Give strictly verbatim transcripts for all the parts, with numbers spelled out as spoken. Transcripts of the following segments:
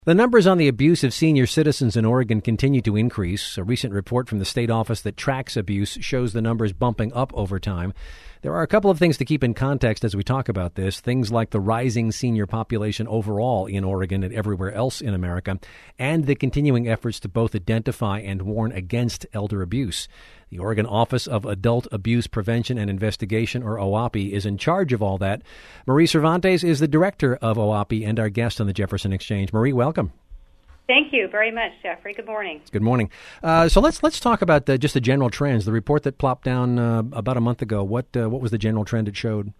The numbers on the abuse of senior citizens in Oregon continue to increase. A recent report from the state office that tracks abuse shows the numbers bumping up over time. There are a couple of things to keep in context as we talk about this, things like the rising senior population overall in Oregon and everywhere else in America, and the continuing efforts to both identify and warn against elder abuse. The Oregon Office of Adult Abuse Prevention and Investigation, or O A P I, is in charge of all that. Marie Cervantes is the director of O A P I and our guest on the Jefferson Exchange. Marie, welcome. Thank you very much, Jeffrey. Good morning. Good morning. Uh, so let's let's talk about the, just the general trends. The report that plopped down uh, about a month ago. What uh, what was the general trend it showed?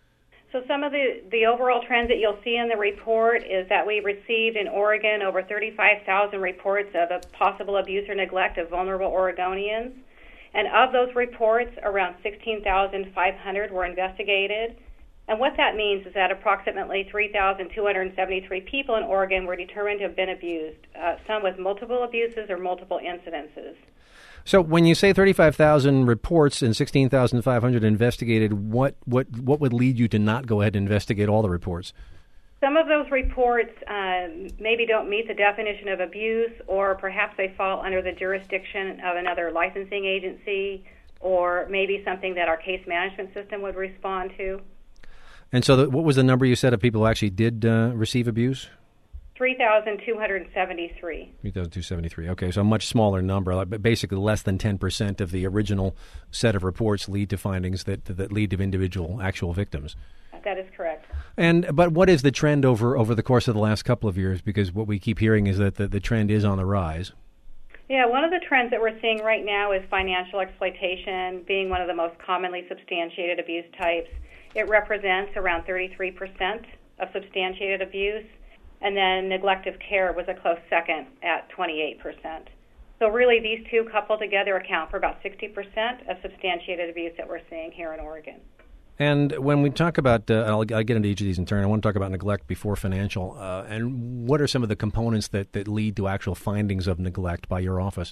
So some of the, the overall trends that you'll see in the report is that we received in Oregon over thirty-five thousand reports of a possible abuse or neglect of vulnerable Oregonians. And of those reports, around sixteen thousand five hundred were investigated. And what that means is that approximately three thousand two hundred seventy-three people in Oregon were determined to have been abused, uh, some with multiple abuses or multiple incidences. So when you say thirty-five thousand reports and sixteen thousand five hundred investigated, what, what, what would lead you to not go ahead and investigate all the reports? Some of those reports uh, maybe don't meet the definition of abuse, or perhaps they fall under the jurisdiction of another licensing agency, or maybe something that our case management system would respond to. And so the, what was the number you said of people who actually did uh, receive abuse? three thousand two hundred seventy-three. three thousand two hundred seventy-three. Okay, so a much smaller number, but basically less than ten percent of the original set of reports lead to findings that, that lead to individual actual victims. That is correct. And but what is the trend over, over the course of the last couple of years? Because what we keep hearing is that the, the trend is on the rise. Yeah, one of the trends that we're seeing right now is financial exploitation being one of the most commonly substantiated abuse types. It represents around thirty-three percent of substantiated abuse, and then neglect of care was a close second at twenty-eight percent. So really these two coupled together account for about sixty percent of substantiated abuse that we're seeing here in Oregon. And when we talk about, uh, I'll, I'll get into each of these in turn, I want to talk about neglect before financial. Uh, and what are some of the components that, that lead to actual findings of neglect by your office?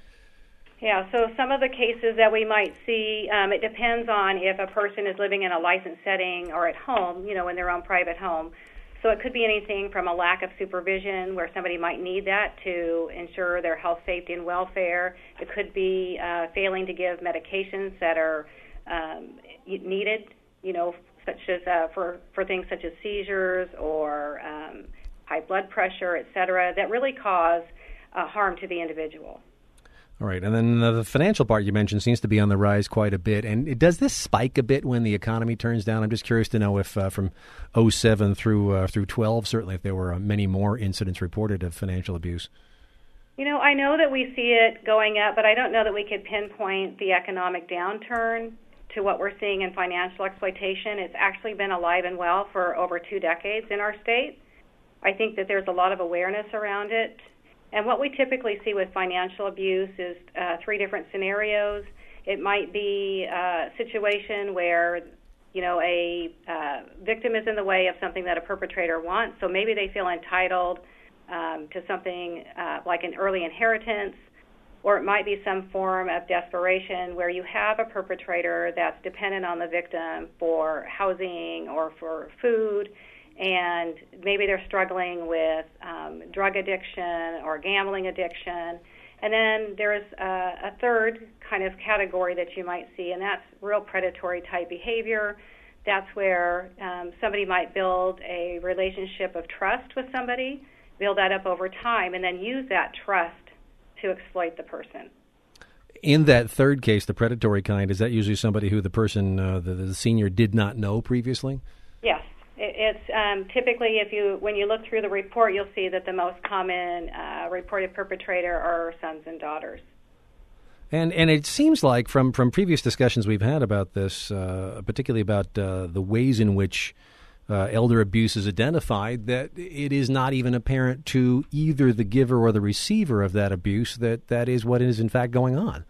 Yeah, so some of the cases that we might see, um, it depends on if a person is living in a licensed setting or at home, you know, in their own private home. So it could be anything from a lack of supervision where somebody might need that to ensure their health, safety, and welfare. It could be uh, failing to give medications that are um, needed, you know, such as uh, for, for things such as seizures or um, high blood pressure, et cetera, that really cause uh, harm to the individual. All right. And then the financial part you mentioned seems to be on the rise quite a bit. And does this spike a bit when the economy turns down? I'm just curious to know if uh, from oh seven through uh, through twelve, certainly if there were uh, many more incidents reported of financial abuse. You know, I know that we see it going up, but I don't know that we could pinpoint the economic downturn to what we're seeing in financial exploitation. It's actually been alive and well for over two decades in our state. I think that there's a lot of awareness around it. And what we typically see with financial abuse is uh, three different scenarios. It might be a situation where, you know, a uh, victim is in the way of something that a perpetrator wants. So maybe they feel entitled um, to something uh, like an early inheritance, or it might be some form of desperation where you have a perpetrator that's dependent on the victim for housing or for food, and maybe they're struggling with um, drug addiction or gambling addiction. And then there's a, a third kind of category that you might see, and that's real predatory type behavior. That's where um, somebody might build a relationship of trust with somebody, build that up over time, and then use that trust to exploit the person. In that third case, the predatory kind, is that usually somebody who the person, uh, the, the senior, did not know previously? Yes. It's um, typically, if you when you look through the report, you'll see that the most common uh, reported perpetrator are sons and daughters. And and it seems like from, from previous discussions we've had about this, uh, particularly about uh, the ways in which uh, elder abuse is identified, that it is not even apparent to either the giver or the receiver of that abuse that that is what is in fact going on.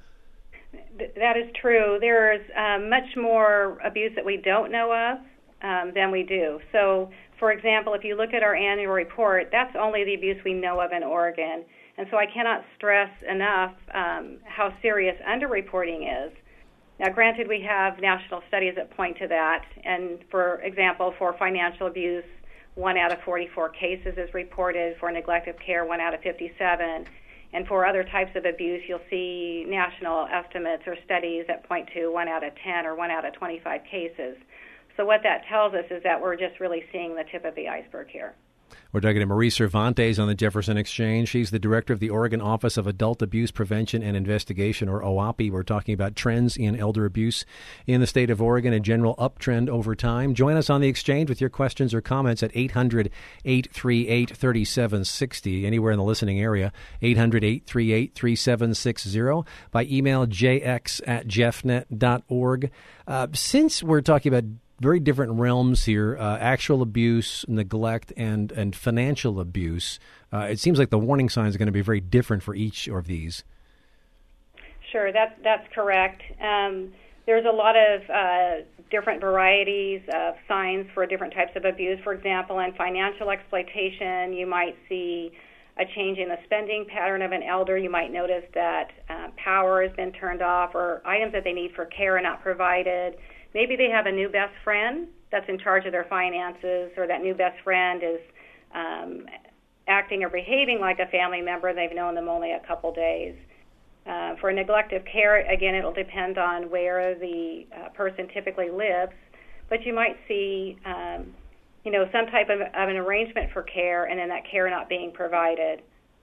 That is true. There's um, much more abuse that we don't know of Um, than we do. So, for example, if you look at our annual report, that's only the abuse we know of in Oregon. And so I cannot stress enough um, how serious underreporting is. Now, granted, we have national studies that point to that. And, for example, for financial abuse, one out of forty-four cases is reported. For neglect of care, one out of fifty-seven. And for other types of abuse, you'll see national estimates or studies that point to one out of ten or one out of twenty-five cases. So what that tells us is that we're just really seeing the tip of the iceberg here. We're talking to Marie Cervantes on the Jefferson Exchange. She's the director of the Oregon Office of Adult Abuse Prevention and Investigation, or O A P I. We're talking about trends in elder abuse in the state of Oregon, a general uptrend over time. Join us on the Exchange with your questions or comments at eight hundred, eight three eight, three seven six zero, anywhere in the listening area, eight hundred, eight three eight, three seven six zero, by email j x at jeffnet dot org. Uh, since we're talking about very different realms here, uh, actual abuse, neglect, and, and financial abuse. Uh, it seems like the warning signs are going to be very different for each of these. Sure, that, that's correct. Um, there's a lot of uh, different varieties of signs for different types of abuse. For example, in financial exploitation, you might see a change in the spending pattern of an elder. You might notice that uh, power has been turned off, or items that they need for care are not provided. Maybe they have a new best friend that's in charge of their finances, or that new best friend is um, acting or behaving like a family member. They've known them only a couple days. Uh, for neglect of care, again, it'll depend on where the uh, person typically lives, but you might see, um, you know, some type of, of an arrangement for care, and then that care not being provided.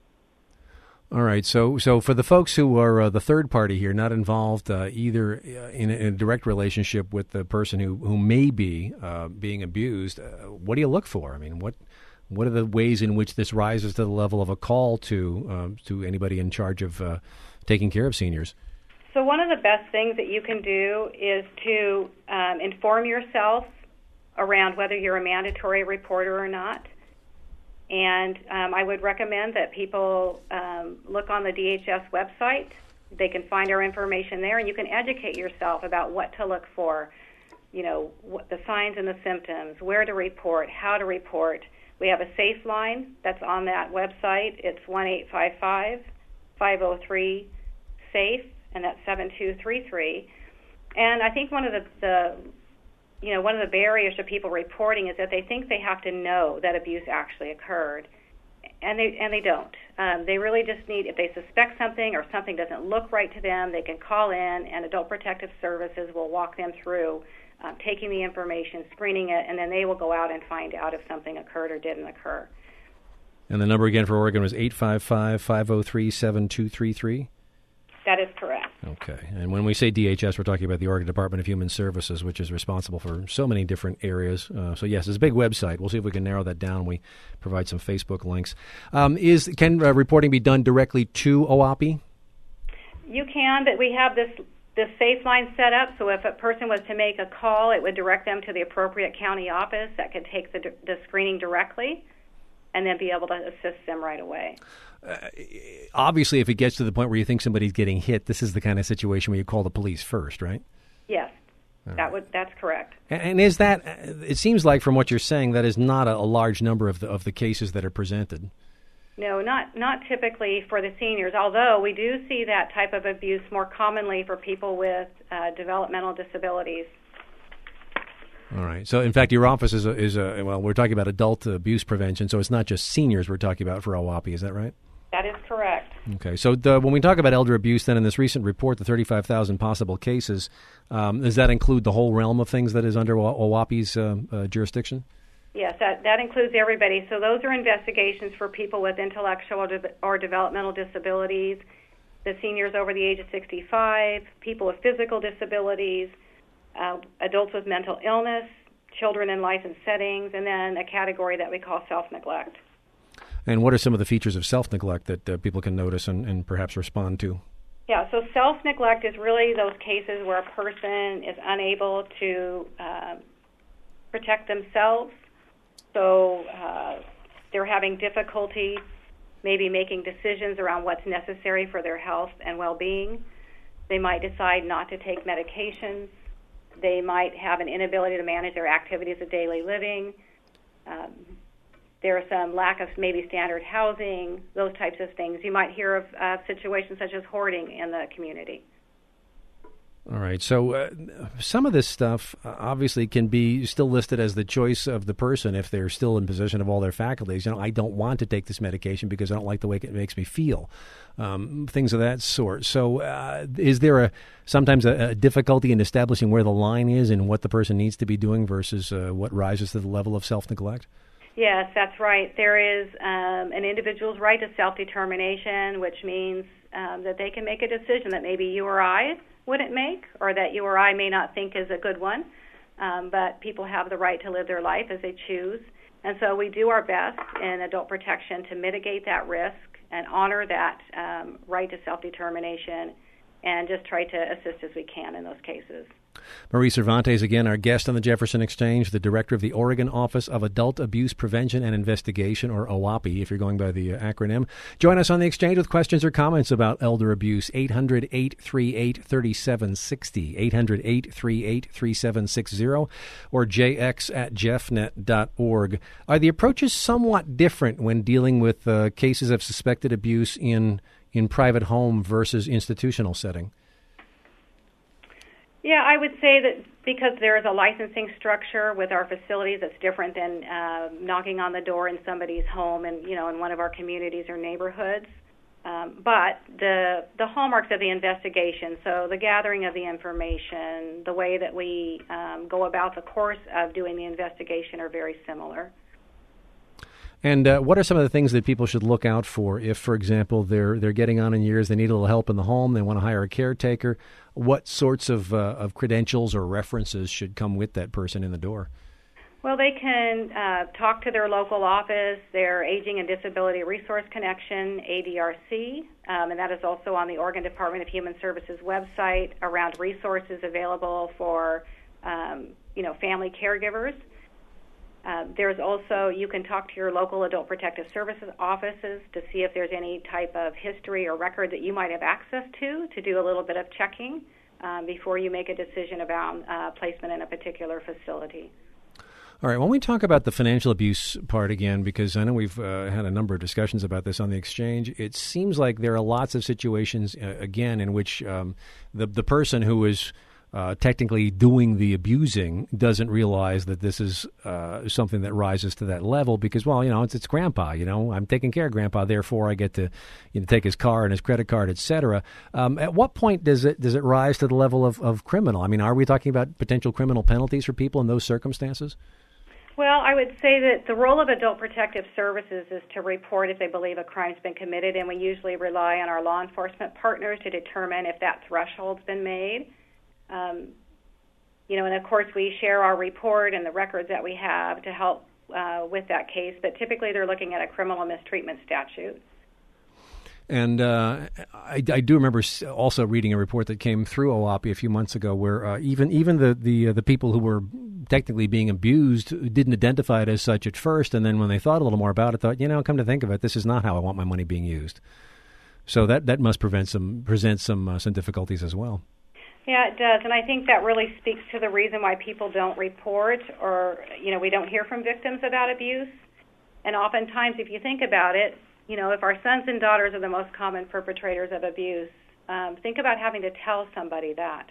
All right. So, so for the folks who are uh, the third party here, not involved uh, either in a, in a direct relationship with the person who, who may be uh, being abused, uh, what do you look for? I mean, what what are the ways in which this rises to the level of a call to uh, to anybody in charge of uh, taking care of seniors? So, one of the best things that you can do is to um, inform yourself around whether you're a mandatory reporter or not. And um, I would recommend that people um, look on the D H S website. They can find our information there, and you can educate yourself about what to look for, you know, what the signs and the symptoms, where to report, how to report. We have a safe line that's on that website. It's one eight five five, five oh three, SAFE, and that's seven two three three. And I think one of the, the you know, one of the barriers to people reporting is that they think they have to know that abuse actually occurred, and they and they don't. Um, they really just need, if they suspect something or something doesn't look right to them, they can call in, and Adult Protective Services will walk them through um, taking the information, screening it, and then they will go out and find out if something occurred or didn't occur. And the number again for Oregon was eight five five, five oh three, seven two three three? That is correct. Okay. And when we say D H S, we're talking about the Oregon Department of Human Services, which is responsible for so many different areas. Uh, so, yes, it's a big website. We'll see if we can narrow that down. We provide some Facebook links. Um, is Can uh, reporting be done directly to O A P I? You can, but we have this, this safe line set up, so if a person was to make a call, it would direct them to the appropriate county office that could take the, the screening directly and then be able to assist them right away. Uh, obviously, if it gets to the point where you think somebody's getting hit, this is the kind of situation where you call the police first, right? Yes, All that right. would that's correct. And, and is that? It seems like from what you're saying, that is not a, a large number of the of the cases that are presented. No, not not typically for the seniors. Although we do see that type of abuse more commonly for people with uh, developmental disabilities. All right. So, in fact, your office is a, is a well. We're talking about adult abuse prevention, so it's not just seniors we're talking about for O A P I. Is that right? That is correct. Okay. So the, when we talk about elder abuse, then in this recent report, the thirty-five thousand possible cases, um, does that include the whole realm of things that is under O A P I's uh, uh, jurisdiction? Yes, that, that includes everybody. So those are investigations for people with intellectual or, de- or developmental disabilities, the seniors over the age of sixty-five, people with physical disabilities, uh, adults with mental illness, children in licensed settings, and then a category that we call self-neglect. And what are some of the features of self-neglect that uh, people can notice and, and perhaps respond to? Yeah, so self-neglect is really those cases where a person is unable to uh, protect themselves. So uh, they're having difficulty maybe making decisions around what's necessary for their health and well-being. They might decide not to take medications. They might have an inability to manage their activities of daily living. Um, There's some lack of maybe standard housing, those types of things. You might hear of uh, situations such as hoarding in the community. All right. So uh, some of this stuff uh, obviously can be still listed as the choice of the person if they're still in possession of all their faculties. You know, I don't want to take this medication because I don't like the way it makes me feel. Um, things of that sort. So uh, is there a sometimes a, a difficulty in establishing where the line is and what the person needs to be doing versus uh, what rises to the level of self-neglect? Yes, that's right. There is um, an individual's right to self-determination, which means um, that they can make a decision that maybe you or I wouldn't make, or that you or I may not think is a good one. Um, but people have the right to live their life as they choose. And so we do our best in adult protection to mitigate that risk and honor that um, right to self-determination and just try to assist as we can in those cases. Marie Cervantes, again, our guest on the Jefferson Exchange, the director of the Oregon Office of Adult Abuse Prevention and Investigation, or O A P I, if you're going by the uh, acronym. Join us on the Exchange with questions or comments about elder abuse. eight hundred, eight three eight, three seven six zero, eight hundred, eight three eight, three seven six zero, or j x at jeffnet dot org. Are the approaches somewhat different when dealing with uh, cases of suspected abuse in, in private home versus institutional setting? Yeah, I would say that because there is a licensing structure with our facilities that's different than uh, knocking on the door in somebody's home and, you know, in one of our communities or neighborhoods. Um, but the the hallmarks of the investigation, so the gathering of the information, the way that we um, go about the course of doing the investigation are very similar. And uh, what are some of the things that people should look out for if, for example, they're they're getting on in years, they need a little help in the home, they want to hire a caretaker? What sorts of uh, of credentials or references should come with that person in the door? Well, they can uh, talk to their local office, their Aging and Disability Resource Connection, A D R C, um, and that is also on the Oregon Department of Human Services website around resources available for, um, you know, family caregivers. Uh, there's also, you can talk to your local Adult Protective Services offices to see if there's any type of history or record that you might have access to, to do a little bit of checking um, before you make a decision about uh, placement in a particular facility. All right, when we talk about the financial abuse part again, because I know we've uh, had a number of discussions about this on the Exchange, it seems like there are lots of situations, uh, again, in which um, the the person who is Uh, technically doing the abusing doesn't realize that this is uh, something that rises to that level because, well, you know, it's it's grandpa, you know, I'm taking care of grandpa, therefore I get to, you know, take his car and his credit card, et cetera. Um, at what point does it does it rise to the level of, of criminal? I mean, are we talking about potential criminal penalties for people in those circumstances? Well, I would say that the role of Adult Protective Services is to report if they believe a crime's been committed, and we usually rely on our law enforcement partners to determine if that threshold's been made. Um, you know, and of course we share our report and the records that we have to help uh, with that case, but typically they're looking at a criminal mistreatment statute. And uh, I, I do remember also reading a report that came through O A P I a few months ago where uh, even even the, the, uh, the people who were technically being abused didn't identify it as such at first, and then when they thought a little more about it, thought, you know, come to think of it, this is not how I want my money being used. So that, that must prevent some, present some, uh, some difficulties as well. Yeah, it does, and I think that really speaks to the reason why people don't report or, you know, we don't hear from victims about abuse. And oftentimes, if you think about it, you know, if our sons and daughters are the most common perpetrators of abuse, um, think about having to tell somebody that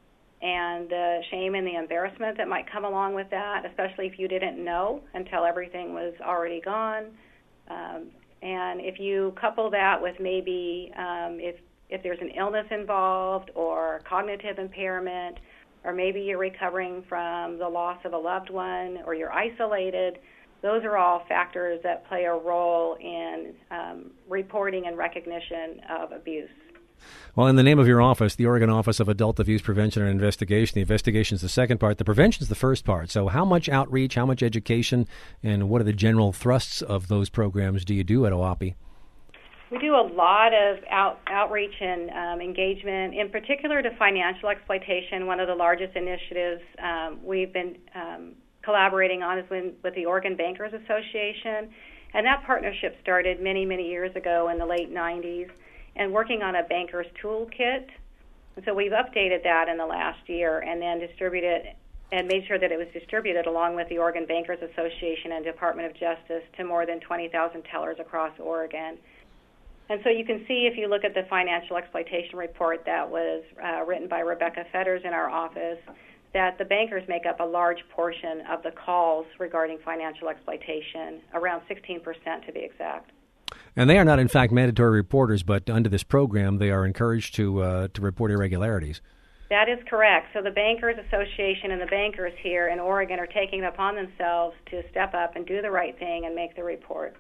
and the shame and the embarrassment that might come along with that, especially if you didn't know until everything was already gone. Um, and if you couple that with maybe um, if if there's an illness involved or cognitive impairment, or maybe you're recovering from the loss of a loved one or you're isolated, those are all factors that play a role in um, reporting and recognition of abuse. Well, in the name of your office, the Oregon Office of Adult Abuse Prevention and Investigation, the investigation is the second part. The prevention is the first part. So how much outreach, how much education, and what are the general thrusts of those programs do you do at O A P I? We do a lot of out, outreach and um, engagement, in particular to financial exploitation. One of the largest initiatives um, we've been um, collaborating on is with, with the Oregon Bankers Association, and that partnership started many, many years ago in the late nineties, and working on a banker's toolkit. And so we've updated that in the last year and then distributed and made sure that it was distributed along with the Oregon Bankers Association and Department of Justice to more than twenty thousand tellers across Oregon. And so you can see if you look at the financial exploitation report that was uh, written by Rebecca Fetters in our office, that the bankers make up a large portion of the calls regarding financial exploitation, around sixteen percent to be exact. And they are not, in fact, mandatory reporters, but under this program, they are encouraged to uh, to report irregularities. That is correct. So the Bankers Association and the bankers here in Oregon are taking it upon themselves to step up and do the right thing and make the report.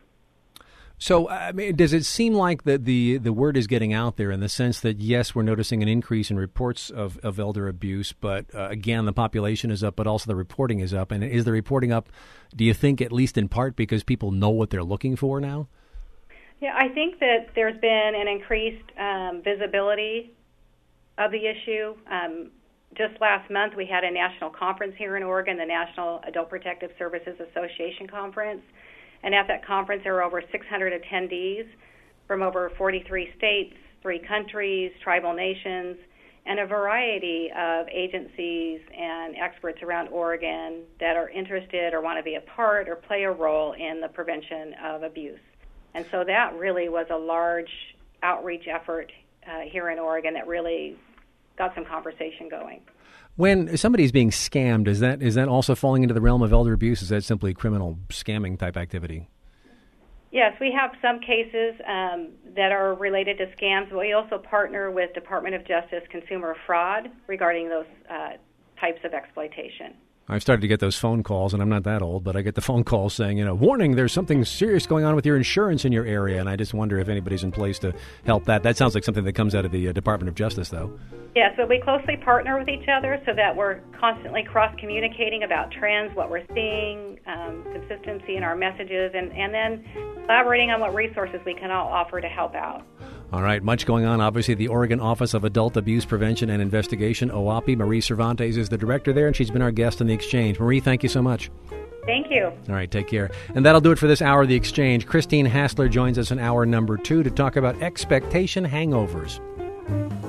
So, I mean, does it seem like that the, the word is getting out there in the sense that, yes, we're noticing an increase in reports of, of elder abuse, but uh, again, the population is up, but also the reporting is up. And is the reporting up, do you think, at least in part because people know what they're looking for now? Yeah, I think that there's been an increased um, visibility of the issue. Um, just last month, we had a national conference here in Oregon, the National Adult Protective Services Association Conference. And at that conference, there were over six hundred attendees from over forty-three states, three countries, tribal nations, and a variety of agencies and experts around Oregon that are interested or want to be a part or play a role in the prevention of abuse. And so that really was a large outreach effort uh, here in Oregon that really got some conversation going. When somebody's being scammed, is that is that also falling into the realm of elder abuse? Is that simply criminal scamming type activity? Yes, we have some cases um, that are related to scams, but we also partner with Department of Justice consumer fraud regarding those uh, types of exploitation. I've started to get those phone calls, and I'm not that old, but I get the phone calls saying, you know, warning, there's something serious going on with your insurance in your area, and I just wonder if anybody's in place to help that. That sounds like something that comes out of the uh, Department of Justice, though. Yeah, so we closely partner with each other so that we're constantly cross-communicating about trends, what we're seeing, um, consistency in our messages, and, and then collaborating on what resources we can all offer to help out. All right, much going on. Obviously, the Oregon Office of Adult Abuse Prevention and Investigation, O A P I. Marie Cervantes is the director there, and she's been our guest on The Exchange. Marie, thank you so much. Thank you. All right, take care. And that'll do it for this hour of The Exchange. Christine Hassler joins us in hour number two to talk about expectation hangovers.